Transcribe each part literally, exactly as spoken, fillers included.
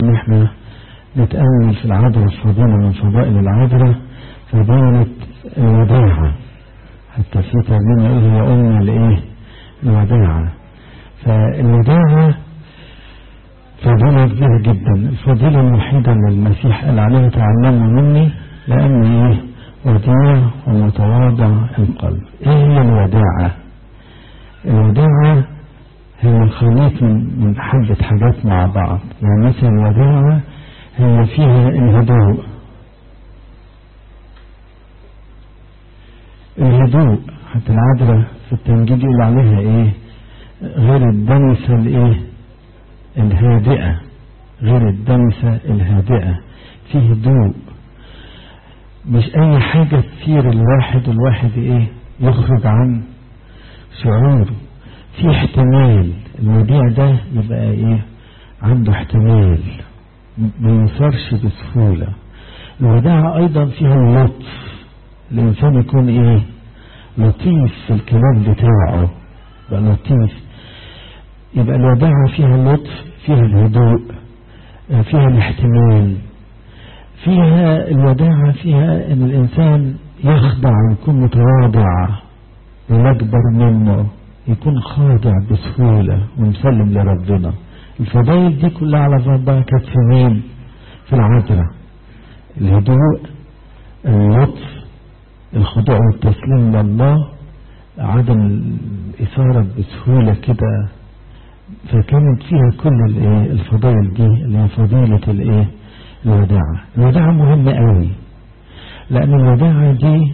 احنا نتأمل في العذراء الفضيلة من فضائل العذراء فضيلة الوداعة، حتى في ترجمة يقول هي أم الإيه؟ الوداعة. فالوداعة فضيلة كبيرة جدا، الفضيلة الوحيدة اللي المسيح قال عليها تعلموا مني لأن إيه؟ وديع ومتواضع القلب. إيه هي الوداعة؟ الوداعة هي خليط من حبة حاجات مع بعض. يعني مثلا الوداعة هي فيها الهدوء، الهدوء حتى العذراء في التنجيل يقول عليها ايه؟ غير الدنسة الايه؟ الهادئة، غير الدنسة الهادئة، في هدوء، مش اي حاجة تثير الواحد والواحد ايه؟ يخرج عن شعوره، في احتمال. الوديع ده يبقى ايه؟ عنده احتمال، ما ينصرش بسهولة. الوداعة ايضا فيها اللطف، الانسان يكون ايه؟ لطيف في الكلام بتاعه، يبقى لطيف. يبقى الوداعة فيها اللطف، فيها الهدوء، فيها الاحتمال، فيها الوداعة فيها ان الانسان يخضع ويكون متواضع ويكبر منه، يكون خاضع بسهولة ومسلم لربنا. الفضائل دي كلها على بعضها كانت في مين؟ في العذراء. الهدوء، اللطف، الخضوع والتسليم لله، عدم الإثارة بسهولة كده. فكانت فيها كل الايه؟ الفضائل دي اللي هي فضيلة الايه؟ الوداعة. الوداعة مهمة قوي، لأن الوداعة دي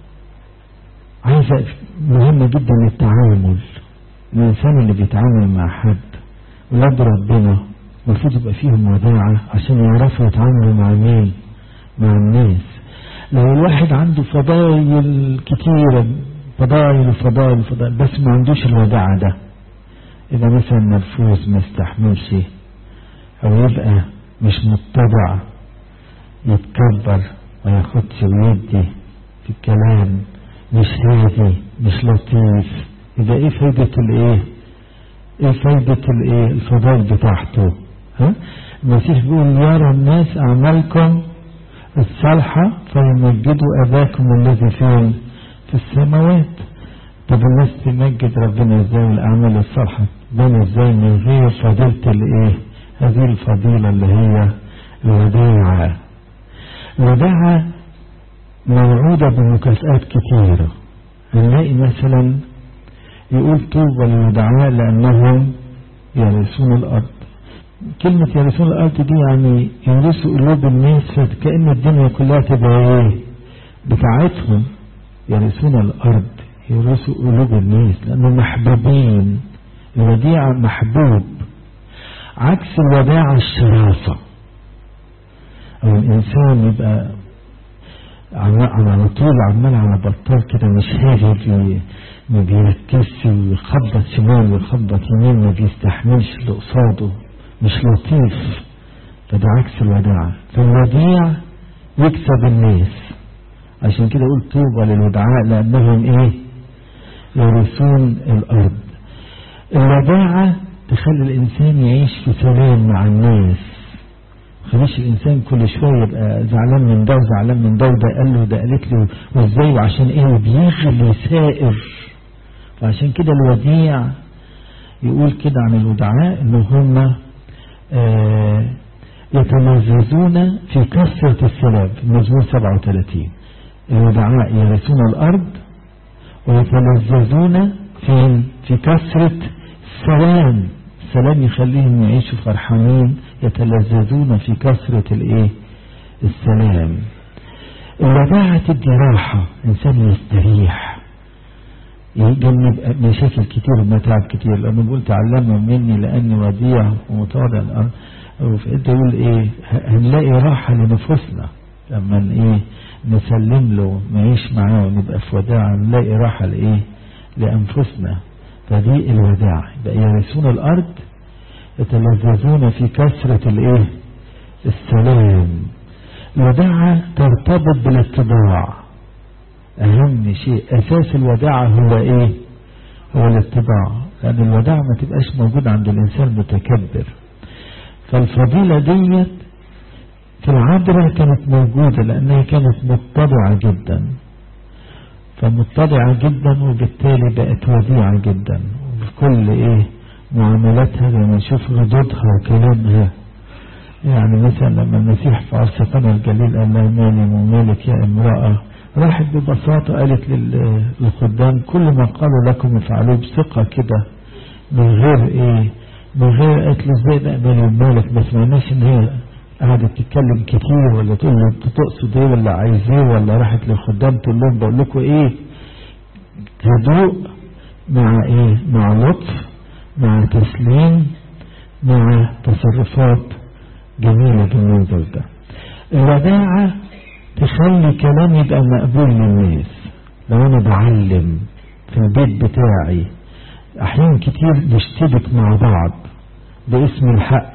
عايزة مهمة جدا للتعامل. الإنسان اللي بيتعامل مع حد ولاد ربنا المفروض يبقى فيهم وداعة عشان يعرفوا يتعاملوا مع مين؟ مع الناس. لو الواحد عنده فضائل كتيرة، فضائل وفضائل وفضائل، بس ما عندوش الوداعة ده، إذا مثلا مرفوز ما يستحملش، أو يبقى مش متبع، يتكبر ما ياخدش ويدي في الكلام، مش هادي، مش لطيف، يبقى ايه فايدة الايه؟ ايه فايدة الايه؟ الفضائل بتاعته. ها؟ المسيح بيقول يرى الناس اعمالكم الصالحة فيمجدوا اباكم الذي فين؟ في السماوات. طب الناس تمجد ربنا ازاي والاعمال الصالحة بين ازاي من غير فضيلة الايه؟ هذه الفضيلة اللي هي الوداعة. الوداعة موعودة بمكافآت كثيرة. هنلاقي مثلا يقول طوبى للودعاء لأنهم يرثون الأرض. كلمة يرثون الأرض دي يعني يورثوا قلوب الناس، فكأن الدنيا كلها تبقى ايه؟ بتاعتهم. يرثون الأرض، يورثوا قلوب الناس لأنهم محبوبين. الوديعة محبوب، عكس الوداعة الشرافة، أو الإنسان يبقى على طول عمال على بطال كده، مش هادي، ما بيركزش ويخبط شمال ويخبط يمين، ما بيستحملش اللي قصاده، مش لطيف. فده عكس الوداعة. فالوديع يكسب الناس، عشان كده يقول طوبى للودعاء لأنهم ايه؟ يرثون الأرض. الوداعة تخلي الإنسان يعيش في سلام مع الناس، خليش الإنسان كل شوية يبقى زعلان من ده وزعلان من ده، وده قال له ده قالت له وازاي وعشان ايه، وبيغل ويسائر. فعشان كده الوديع يقول كده عن الودعاء ان هم آه يتمززون في كثرة السلام في المزمور سبعة وثلاثين. الودعاء يرثون الأرض ويتمززون في في كثرة السلام. السلام يخليهم يعيشوا فرحانين، يتلذذون في كثرة الايه؟ السلام. الوداعة تدي راحة، انسان يستريح، يجنب مشاكل كتير ومتاعب كتير، لانه بيقول تعلموا مني لاني وديع ومتواضع الارض. فانت يقول ايه؟ هنلاقي راحة لنفوسنا لما ايه؟ نسلم له، نعيش معاه ونبقى في وداعة، نلاقي راحة لايه؟ لانفسنا. فدي الوداعة. يبقى يرثون الارض، يتلذذون في كثرة الايه؟ السلام. الوداعة ترتبط بالاتباع. اهم شيء اساس الوداعة هو ايه؟ هو الاتباع. لان الوداعة ما تبقاش موجودة عند الانسان متكبر. فالفضيلة ديت في العذراء كانت موجودة لأنها كانت متضعة جدا، فمتضعة جدا وبالتالي بقت وديعة جدا، وفي كل ايه معاملاتها لما نشوف ردودها وكلامها. يعني مثلا لما المسيح في عرس قنا الجليل قال لها مالي ومالك يا امرأة، راحت ببساطة قالت للخدام كل ما قالوا لكم افعلوه بثقة كده، من غير ايه من غير قالت له ازاي ده مالي ومالك، ما سمعناش ان هي قعدت تتكلم كتير ولا تقول له انت تقصد ايه ولا عايزاه، ولا راحت للخدام تقول لهم بقول لكم ايه. هدوء مع ايه مع لطف مع تسليم مع تصرفات جميلة بالمنظر ده. الوداعة تخلي كلام يبقى مقبول للناس. لو انا بعلم في البيت بتاعي احيان كتير نشتبك مع بعض باسم الحق،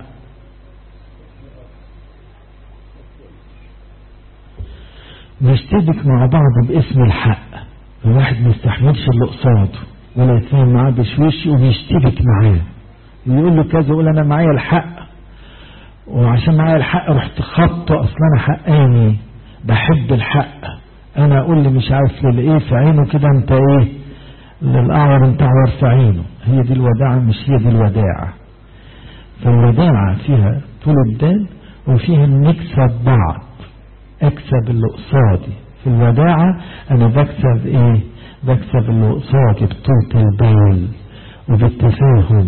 نشتبك مع بعض باسم الحق، الواحد ما يستحملش اللي قصاده ولا يتفاهم معاه بشويش ويشتبك معاه ويقول له كذا، يقول انا معايا الحق وعشان معايا الحق رحت خبطه، اصلا انا حقاني بحب الحق، انا اقول لي مش عارف للايه في عينه كده انت ايه للاعور انت عور في عينه. هي دي الوداعة مش هي دي الوداعة. فالوداعة فيها طول البال وفيها نكسب بعض، اكسب اللي قصادي. في الوداعة انا بكسب ايه بكسب اللي قصادي بطولة البال وبالتفاهم.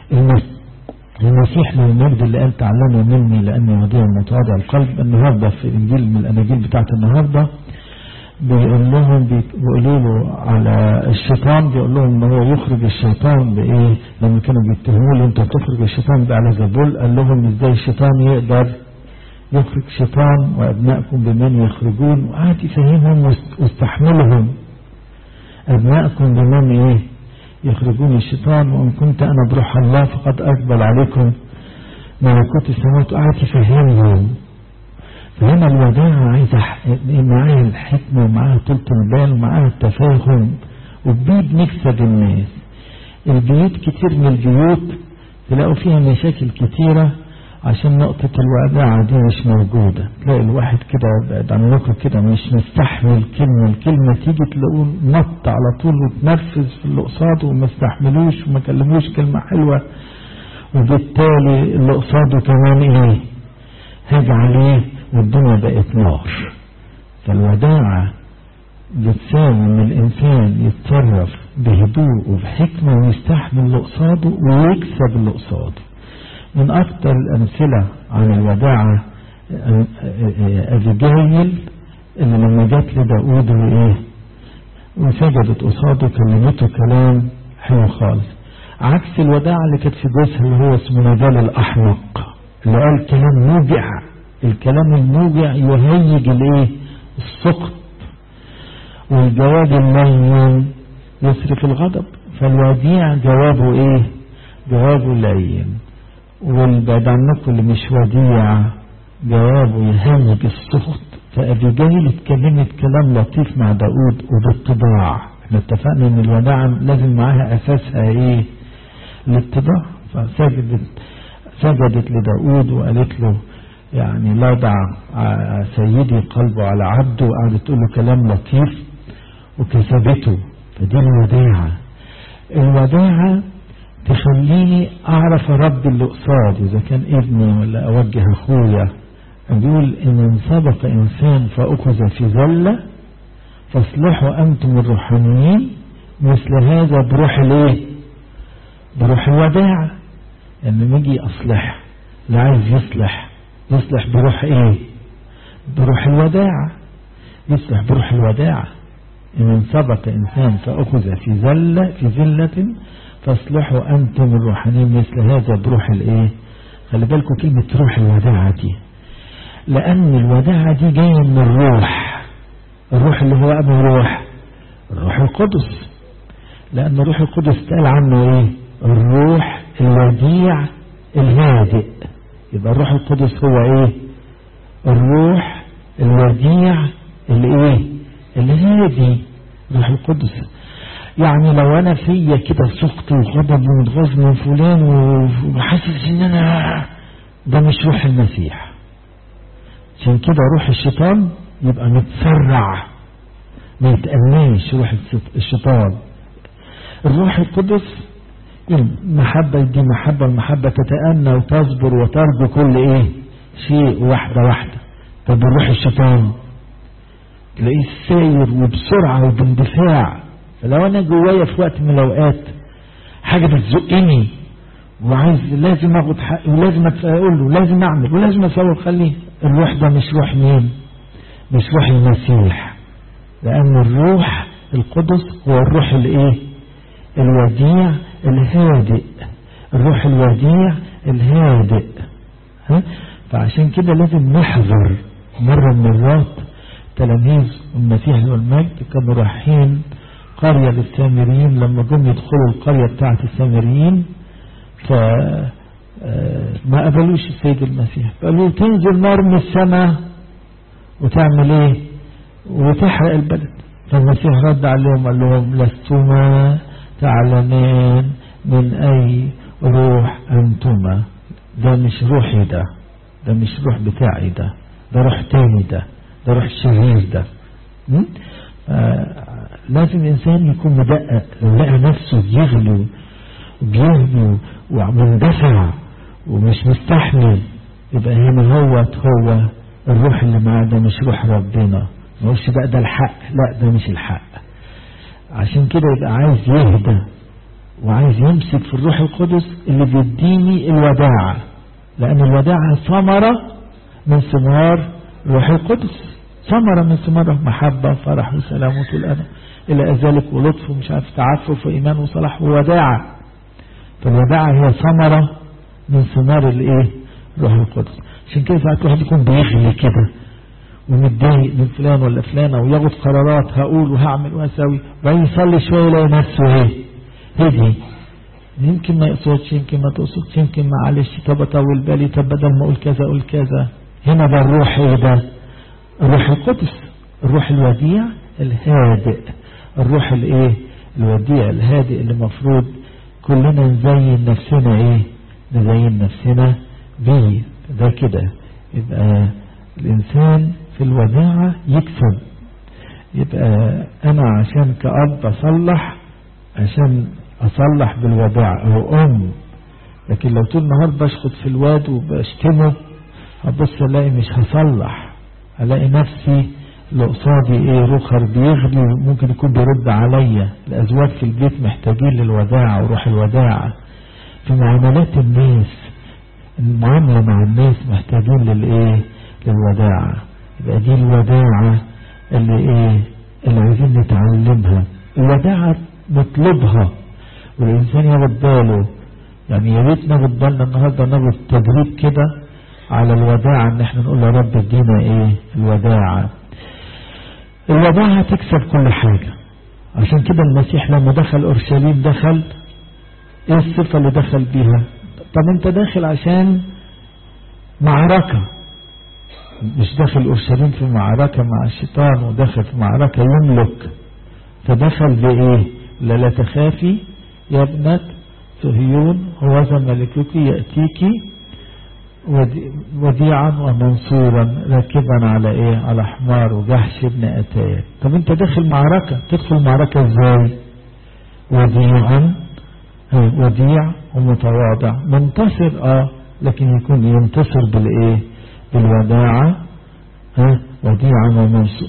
المسيح من المجد اللي قال تعلموا مني لاني وديع متواضع القلب، النهارده في الانجيل من الاناجيل بتاعت النهارده بيقول لهم بيقولوا له على الشيطان، بيقول لهم ان هو يخرج الشيطان بايه، لما كانوا بيتهموا له انت بتخرج الشيطان على زبول، قال لهم ازاي الشيطان يقدر يخرج شيطان وابنائكم بمن يخرجون، وقعد يفهمهم واستحملهم. ابنائكم بمن ايه يخرجون الشيطان، وان كنت انا بروح الله فقد اقبل عليكم ملكوت السماوات، وقعد يفهمهم. فهنا الوداعة عايزة معاها الحكمة ومعاها طولة البال ومعاها التفاهم، وبيد نكسب الناس. البيوت كتير من البيوت تلاقوا فيها مشاكل كتيرة عشان نقطة الوداعة دي مش موجودة. تلاقي الواحد كده بعد عنكم كده مش مستحمل كلمة، الكلمة تيجي تلاقوه نط على طول وتنرفز في اللي قصاده وما استحملوش وما كلموش كلمة حلوة، وبالتالي اللي قصاده كمان ايه هاج عليه والدنيا بقت نار. فالوداعة بتساوي ان الانسان يتصرف بهدوء وبحكمة ويستحمل اللي قصاده ويكسب اللي قصاده. من اكتر الامثلة عن الوداعة ابيجايل اللي لما جات لداود وايه وسجدت قصاده كلمته كلام حلو خالص، عكس الوداعة اللي كانت في جوزها اللي هو اسمه نبال الاحمق اللي قال كلام موجع. الكلام الموجع يهيج الايه السقط، والجواب اللين يصرف الغضب. فالوديع جوابه ايه جوابه لين، والبعد عنكم اللي مش وديع جوابه يهيج السقط. فأبيجايل اتكلمت كلام لطيف مع داود وبالطباع. احنا اتفقنا ان الوداعة لازم معاها اساسها ايه الاتباع. فسجدت سجدت لداود وقالت له يعني لا دع سيدي قلبه على عبده، وقعدت تقول له كلام لطيف وكسبته. فدي الوداعة. الوداعة تخليني اعرف اربي اللي قصادي اذا كان ابني ولا اوجه اخويا. بيقول ان سبق انسان فاخذ في زلة فاصلحوا انتم الروحانيين مثل هذا بروح الايه بروح الوداعة. ان نجي اصلح اللي عايز يصلح يصلح بروح ايه بروح الوداعة. يصلح بروح الوداعة. ان سبق انسان فاخذ في زلة في زلة فاصلحوا انتم الروحانيين مثل هذا بروح الايه. خلي بالكم كلمة روح الوداعة دي، لان الوداعة دي جاية من الروح. الروح اللي هو ابو روح الروح القدس، لان الروح القدس قال عنه ايه الروح الوديع الهادئ. يبقى الروح القدس هو ايه الروح الوديع الايه الهادي. الروح القدس يعني لو انا فيا كده سخط وغضب ومتغاظ من فلان وحاسس ان انا ده مش روح المسيح. عشان كده روح الشيطان يبقى متسرع ما يتأنيش روح الشيطان. الروح القدس المحبة دي محبة، المحبة تتأنى وتصبر وترجو كل ايه شيء واحدة واحدة. طب الروح الشيطان تلاقيه ساير وبسرعة وباندفاع. فلو انا جوايا في وقت من الاوقات حاجة بتزقني وعايز لازم اخد حقي ولازم اقول له لازم اعمل ولازم اسوي، خليه الروح ده مش روح مين؟ مش روح المسيح. لان الروح القدس هو الروح الايه؟ الوديع الهادئ. الروح الوديع الهادئ. ها؟ فعشان كده لازم نحذر. مرة من المرات تلاميذ المسيح والمجد كانوا رايحين قرية للسامريين، لما جم يدخلوا القرية بتاعة السامريين فما قبلوش السيد المسيح، قالوا تنزل نار من السماء وتعمل ايه وتحرق البلد. فالمسيح رد عليهم قال لهم لستما تعلمان من اي روح انتما. ده مش روحي، ده ده مش روح بتاعي، ده ده روح تاني، ده ده روح شرير ده. آه لازم الانسان يكون مدقق. لو لقى نفسه بيغلو وبيهدو ومندفع ومش مستحمل، يبقى هنا هو هو الروح اللي معاه ده مش روح ربنا. ما يقولش بقى ده الحق، لا ده مش الحق. عشان كده يبقى عايز يهدى وعايز يمسك في الروح القدس اللي بيديني الوداعة، لأن الوداعة ثمرة من ثمار الروح القدس. ثمرة من ثمار محبة فرح وسلام وطول أنا إلى ذلك ولطف ومش عارف تعفف وإيمان وصلاح ووداعة. فالوداعة هي ثمرة من ثمار الإيه؟ الروح القدس. عشان كده ساعات واحد يكون بيغلي كده ومتضايق من فلان ولا فلانة وياخد قرارات هقول وهعمل وهسوي، وبعدين يصلي شوية يلاقي نفسه ايه؟ هدي. يمكن ما يقصدش، يمكن ما تقصدش، يمكن معلش، طب اطول بالي، طب بدل ما اقول كذا اقول كذا. هنا ده الروح ايه ده؟ الروح القدس، الروح الوديع الهادئ، الروح الايه؟ الوديع الهادئ اللي المفروض كلنا نزين نفسنا ايه؟ نزين نفسنا بيه. ده كده يبقى الإنسان في الوداعة يكسب. يبقى أنا عشان كأب أصلح، عشان أصلح بالوداعة أو أم. لكن لو طول النهار بشخط في الواد وبشتمه هبص ألاقي مش هصلح، ألاقي نفسي اللي قصادي إيه رخر بيغلي وممكن يكون بيرد عليا. الأزواج في البيت محتاجين للوداعة وروح الوداعة. في معاملات الناس، المعاملة مع الناس محتاجين للإيه؟ للوداعة. يبقى دي الوداعة اللي إيه؟ اللي عايزين نتعلمها. الوداعة نطلبها والإنسان ياخد باله. يعني يا ريت ناخد بالنا النهارده ناخد تدريب كده على الوداعة، إن إحنا نقول يا رب ادينا إيه؟ الوداعة. الوداعة تكسب كل حاجة. عشان كده المسيح لما دخل أورشليم دخل إيه الصفة اللي دخل بيها؟ طب أنت داخل عشان معركة، مش داخل أورشليم في معركة مع الشيطان وداخل في معركة يملك. فدخل بإيه؟ لا لا تخافي يا ابنة صهيون هوذا ملكك يأتيك وديعا ومنصورا راكبا على إيه؟ على حمار وجحش ابن أتايا. طب أنت داخل معركة، تدخل معركة إزاي؟ وديعا، وديع ومتواضع، منتصر اه لكن يكون ينتصر بالايه؟ بالوداعة. ها وديعا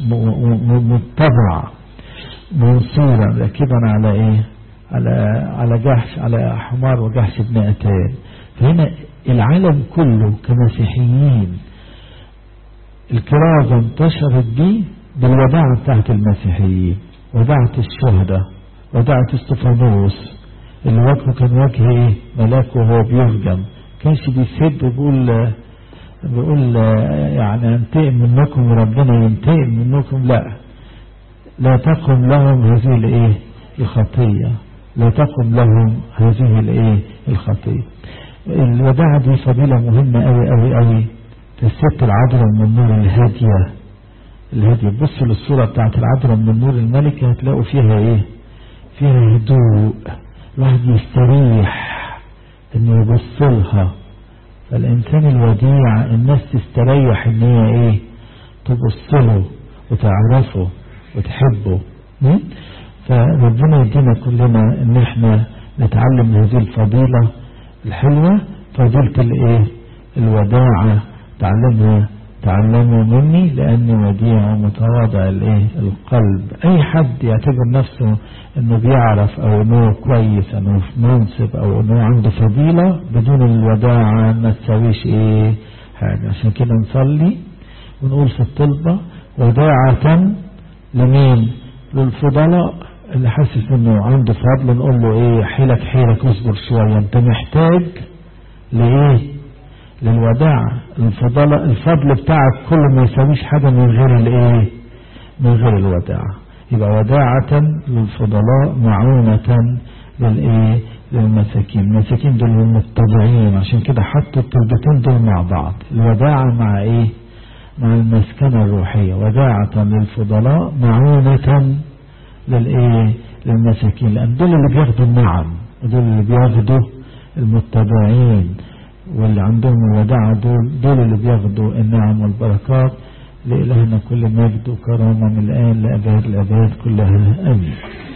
ومتبع منصورا راكبا على ايه؟ على على جحش، على حمار وجحش ابن أتان. فهنا العالم كله كمسيحيين الكرازة انتشرت دي بالوداعة بتاعت المسيحيين، وداعة الشهداء، وداعة استفانوس اللي وجهه كان وجه ايه؟ ملاك وهو بيرجم، كانش بيسد وبيقول بيقول يعني انتقم منكم وربنا ينتقم منكم. لا لا تقم لهم هذه الايه؟ الخطية، لا تقم لهم هذه الايه؟ الخطية. الوداعة دي فضيلة مهمة قوي قوي قوي. الست العذراء من النور الهادية الهادية. بصوا للصورة بتاعت العذراء من النور الملكة هتلاقوا فيها ايه؟ فيها هدوء، الواحد يستريح انه يبص لها. فالإنسان الوديع الناس تستريح إن هي إيه تبص له وتعرفه وتحبه. فربنا يدينا كلنا إن إحنا نتعلم هذه الفضيلة الحلوة، فضيلة الإيه الوداعة. تعلمها تعلموا مني لأني وديع ومتواضع الإيه القلب. أي حد يعتبر نفسه إنه بيعرف أو إنه كويس أو في منصب أو إنه عنده فضيلة، بدون الوداعة ما تسويش إيه حاجة. عشان كده نصلي ونقول في الطلبة وداعة لمين؟ للفضلاء اللي حاسس إنه عنده فضل، نقول له إيه حيلك حيلك اصبر شوية، أنت محتاج لإيه؟ للوداعة. الفضل الفضل بتاعك كله ما يسويش حاجة من غير الايه من غير الوداعة. يبقى وداعة للفضلاء معونة للايه للمساكين. المساكين دول المتبعين، عشان كده حطوا الطلبتين دول مع بعض، الوداعة مع ايه مع المسكنة الروحية. وداعة للفضلاء معونة للايه للمساكين، لان دول اللي بياخدوا النعم ودول اللي بياخدوا المتبعين، واللي عندهم الوداعة دول دول اللي بياخدوا النعم والبركات. لإلهنا كل مجد وكرامة من الآن لأباد الأباد كلها آمين.